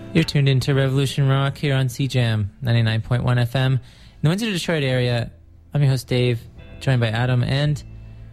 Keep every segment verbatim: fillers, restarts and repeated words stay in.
You're tuned into Revolution Rock here on C Jam ninety-nine point one F M. In the Windsor, Detroit area, I'm your host Dave, joined by Adam, and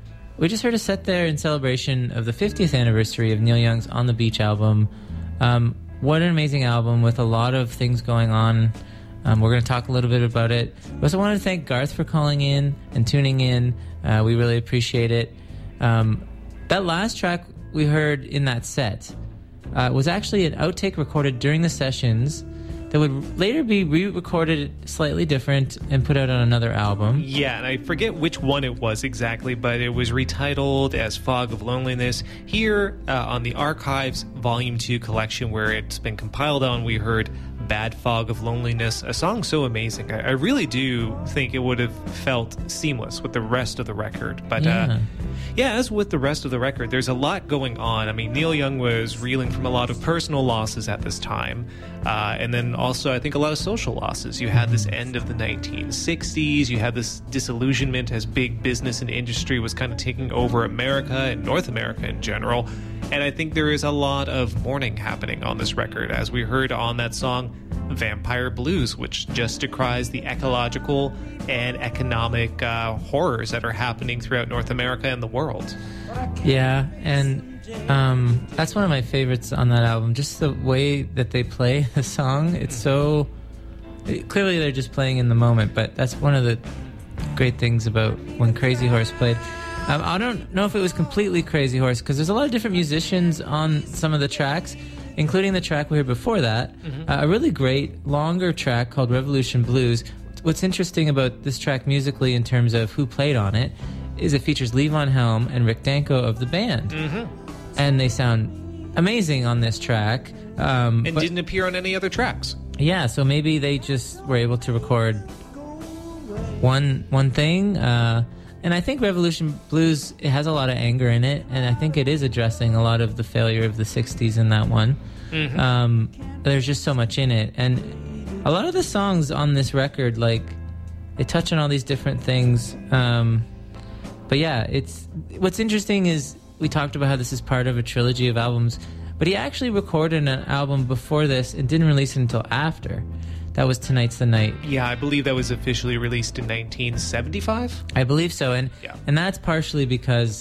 we just heard a set there in celebration of the fiftieth anniversary of Neil Young's On the Beach album. Um, what an amazing album with a lot of things going on. Um, we're going to talk a little bit about it. We also want to thank Garth for calling in and tuning in. Uh, we really appreciate it. Um, that last track we heard in that set uh, was actually an outtake recorded during the sessions that would later be re-recorded slightly different and put out on another album. Yeah, and I forget which one it was exactly, but it was retitled as Fog of Loneliness. Here uh, on the Archives Volume two collection, where it's been compiled on, we heard Bad Fog of Loneliness, a song so amazing. I, I really do think it would have felt seamless with the rest of the record. But yeah. Uh, yeah, as with the rest of the record, there's a lot going on. I mean, Neil Young was reeling from a lot of personal losses at this time. Uh, and then also, I think, a lot of social losses. You had this end of the nineteen sixties. You had this disillusionment as big business and industry was kind of taking over America and North America in general. And I think there is a lot of mourning happening on this record, as we heard on that song Vampire Blues, which just decries the ecological and economic uh, horrors that are happening throughout North America and the world. Yeah, and um, that's one of my favorites on that album. Just the way that they play the song. It's so... Clearly they're just playing in the moment, but that's one of the great things about when Crazy Horse played. Um, I don't know if it was completely Crazy Horse, because there's a lot of different musicians on some of the tracks, including the track we heard before that. Mm-hmm. Uh, a really great, longer track called Revolution Blues. What's interesting about this track musically in terms of who played on it is it features Levon Helm and Rick Danko of the band. Mm-hmm. And they sound amazing on this track. Um, and but, didn't appear on any other tracks. Yeah, so maybe they just were able to record one one thing. Uh, and I think Revolution Blues, it has a lot of anger in it, and I think it is addressing a lot of the failure of the sixties in that one. Mm-hmm. Um, there's just so much in it. And a lot of the songs on this record, like, they touch on all these different things. Um, but yeah, it's what's interesting is we talked about how this is part of a trilogy of albums, but he actually recorded an album before this and didn't release it until after. That was Tonight's the Night. Yeah, I believe that was officially released in nineteen seventy-five. I believe so, and yeah. and that's partially because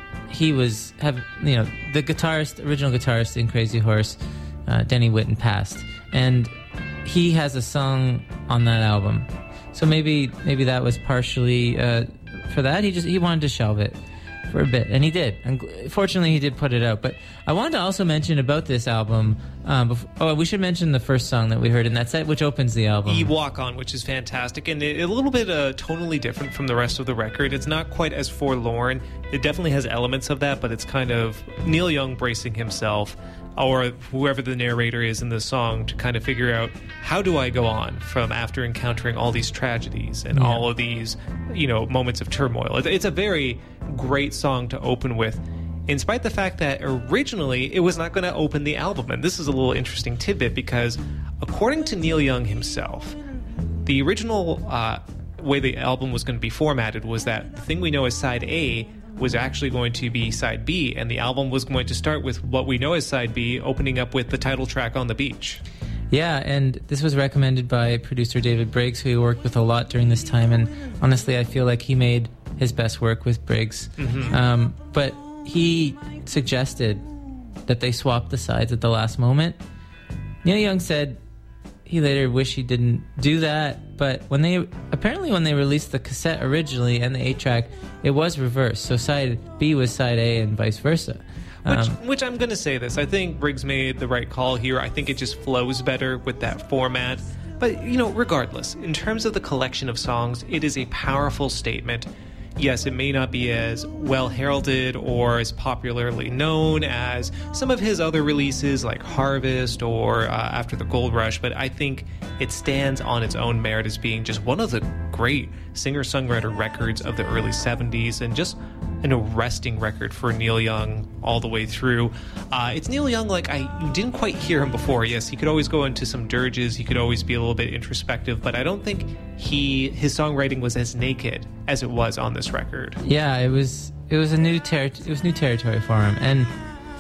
he was have you know the guitarist, original guitarist in Crazy Horse, uh, Denny Whitten, passed, and he has a song on that album. So maybe maybe that was partially uh, for that. He just he wanted to shelve it for a bit, and he did. And fortunately, he did put it out. But I wanted to also mention about this album. Um, before, oh, we should mention the first song that we heard in that set, which opens the album. "E Walk On," which is fantastic, and it, a little bit uh, tonally different from the rest of the record. It's not quite as forlorn. It definitely has elements of that, but it's kind of Neil Young bracing himself, or whoever the narrator is in the song, to kind of figure out, how do I go on from after encountering all these tragedies and yeah. all of these, you know, moments of turmoil. It's a very great song to open with, in spite of the fact that originally it was not going to open the album. And this is a little interesting tidbit, because according to Neil Young himself, the original uh, way the album was going to be formatted was that the thing we know as side A was actually going to be side B, and the album was going to start with what we know as side B, opening up with the title track, On the Beach. Yeah, and this was recommended by producer David Briggs, who he worked with a lot during this time, and honestly I feel like he made his best work with Briggs. Mm-hmm. Um, but he suggested that they swap the sides at the last moment. Neil Young said he later wished he didn't do that, but when they apparently when they released the cassette originally and the eight track, it was reversed. So side B was side A and vice versa. Which, um, which I'm going to say this. I think Briggs made the right call here. I think it just flows better with that format. But, you know, regardless, in terms of the collection of songs, it is a powerful statement. Yes, it may not be as well heralded or as popularly known as some of his other releases like Harvest or uh, After the Gold Rush, but I think it stands on its own merit as being just one of the great singer-songwriter records of the early seventies, and just an arresting record for Neil Young all the way through. Uh, it's Neil Young like I you didn't quite hear him before. Yes, he could always go into some dirges, he could always be a little bit introspective, but I don't think he his songwriting was as naked as it was on this record. Yeah, it was it was a new ter- it was new territory for him, and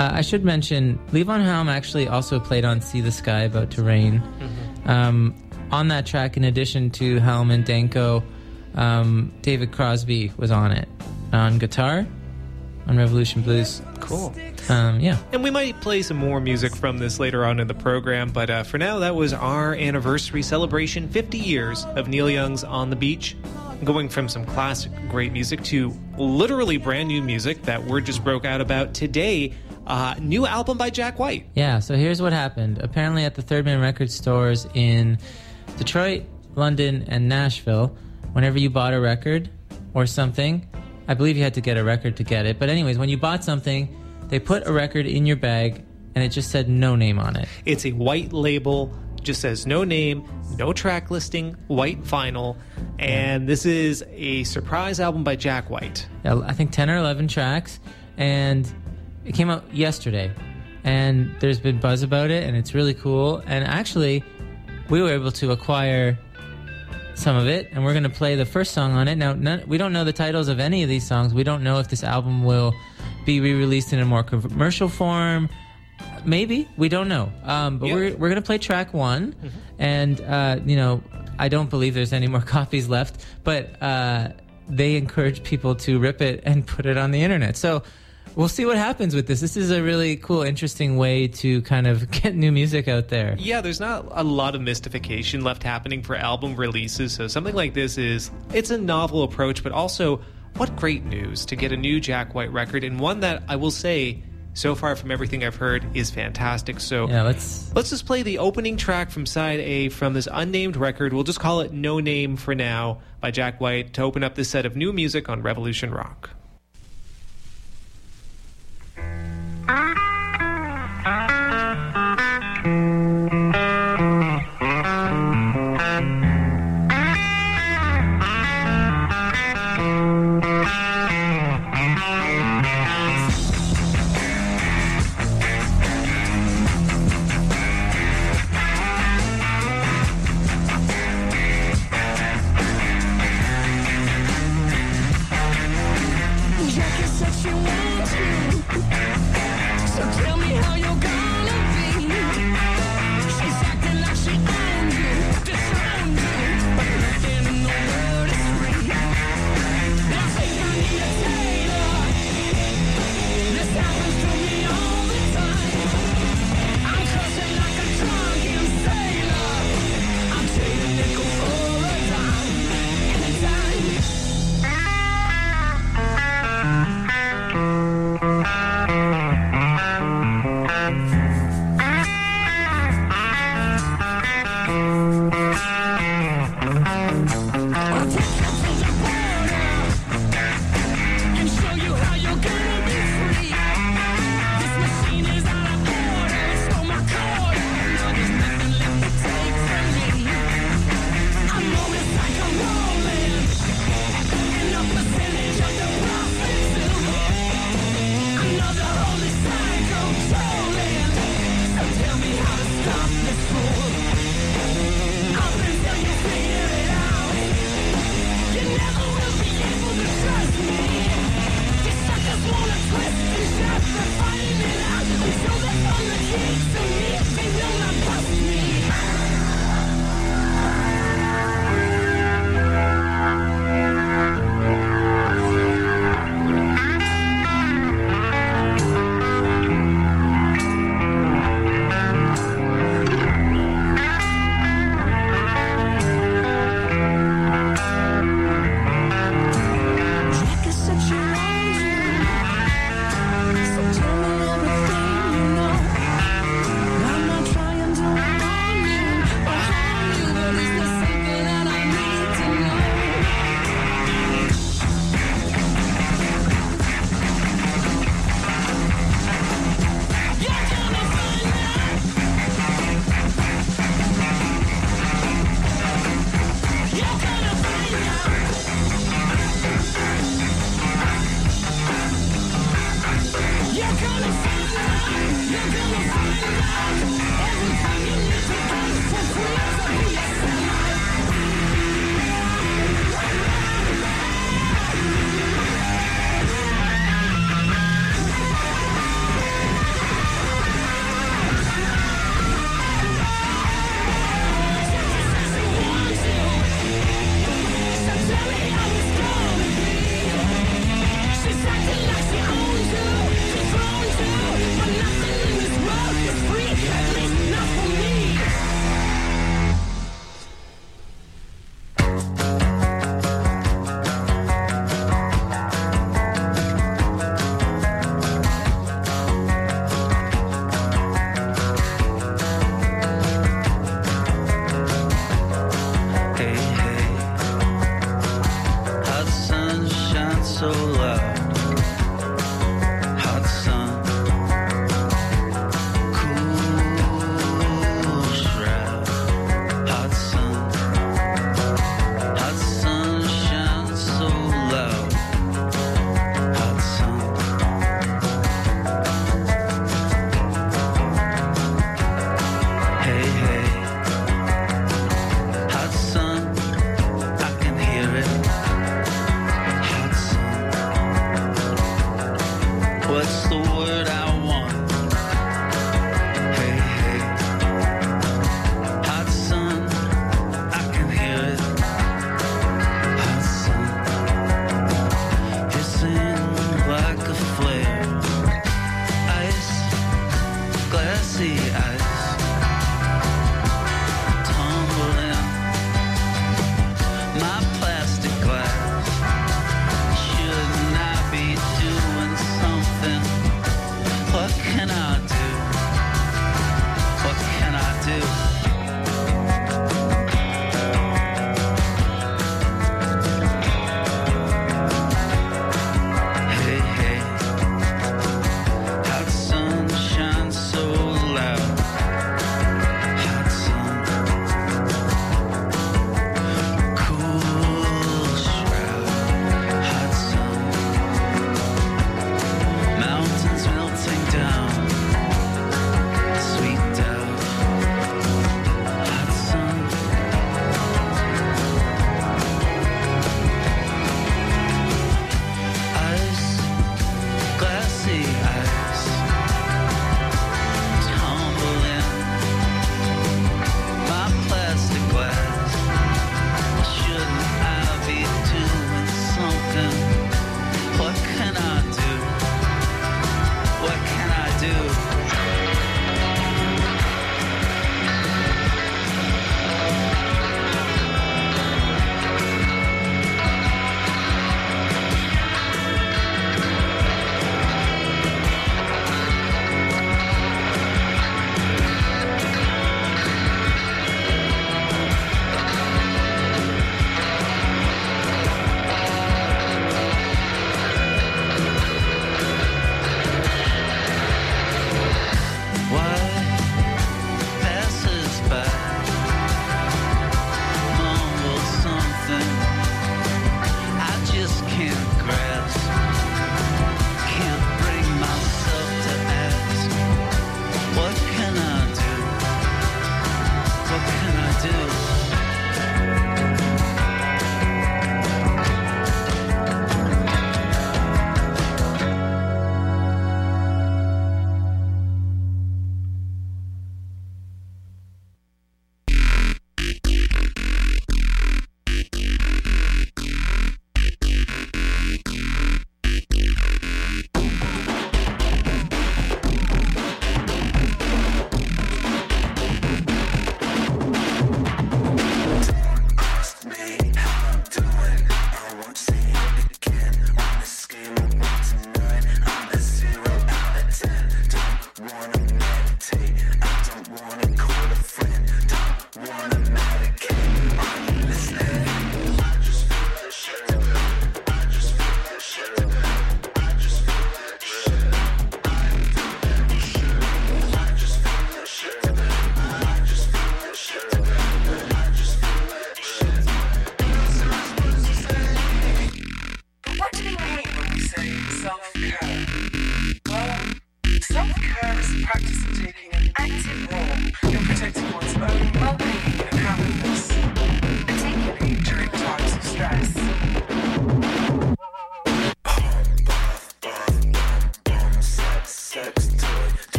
Uh, I should mention, Levon Helm actually also played on See the Sky About to Rain. Mm-hmm. Um, on that track, in addition to Helm and Danko, um, David Crosby was on it. On guitar, on Revolution Blues. Cool. Um, yeah. And we might play some more music from this later on in the program, but uh, for now, that was our anniversary celebration, fifty years of Neil Young's On the Beach. Going from some classic great music to literally brand new music that word just broke out about today. Uh, new album by Jack White. Yeah, so here's what happened. Apparently at the Third Man record stores in Detroit, London, and Nashville, whenever you bought a record or something, I believe you had to get a record to get it. But anyways, when you bought something, they put a record in your bag, and it just said no name on it. It's a white label, just says no name, no track listing, white vinyl, and this is a surprise album by Jack White. Yeah, I think ten or eleven tracks, and it came out yesterday. And there's been buzz about it, and it's really cool. And actually, we were able to acquire some of it, and we're going to play the first song on it. Now, none, we don't know the titles of any of these songs. We don't know if this album will be re-released in a more commercial form. Maybe. We don't know. Um, but yep. we're we're going to play track one, mm-hmm. and, uh, you know, I don't believe there's any more copies left, but uh, they encourage people to rip it and put it on the internet. So we'll see what happens with this. This is a really cool, interesting way to kind of get new music out there. Yeah, there's not a lot of mystification left happening for album releases, so something like this is, it's a novel approach, but also, what great news to get a new Jack White record, and one that I will say, so far from everything I've heard, is fantastic. So yeah, let's let's just play the opening track from side A from this unnamed record. We'll just call it No Name for now by Jack White to open up this set of new music on Revolution Rock. glassy eyes tumble in my plastic glass. Shouldn't I be doing something? What can I do? What can I do?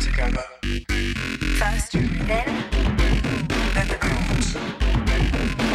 First, then, then the chords.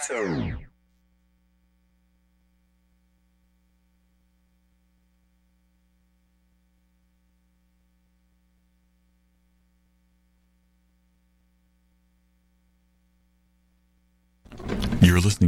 You're listening